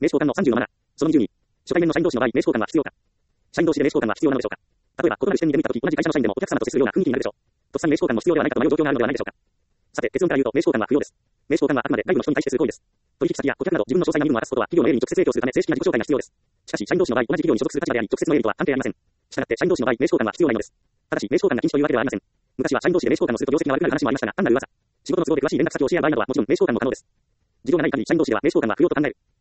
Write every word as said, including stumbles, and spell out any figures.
名刺交換のさんじゅうのなな。そのにじゅうに。初対面の社員同士の場合、名刺交換は必要か。社員同士で名刺交換は必要なのでしょうか。例えば、異なる視点に出向いたとき、同じ会社の社員でもお客様と接するような雰囲気になるでしょう。突然名刺交換も必要ではないかと迷う状況があるのではないでしょうか。さて、結論から言うと、名刺交換は不要です。名刺交換はあくまで外部の人に対してする行為です。取引先や顧客など自分の詳細な部分を明かすことは企業の営利に直接影響するため正式な自己紹介が必要です。しかし、社員同士の場合、同じ企業に所属する立場であり、直接の営利とは関係ありません。したがって、社員同士の場合、名刺交換は必要ないのです。ただし、名刺交換が禁止というわけではありません。昔は社員同士で名刺交換をすると業績が悪くなる話もありましたが、単なる噂。仕事の都合で詳しい連絡先を教え合う場合などはもちろん名刺交換も可能です。事情がない限り社員同士では名刺交換は不要と考える。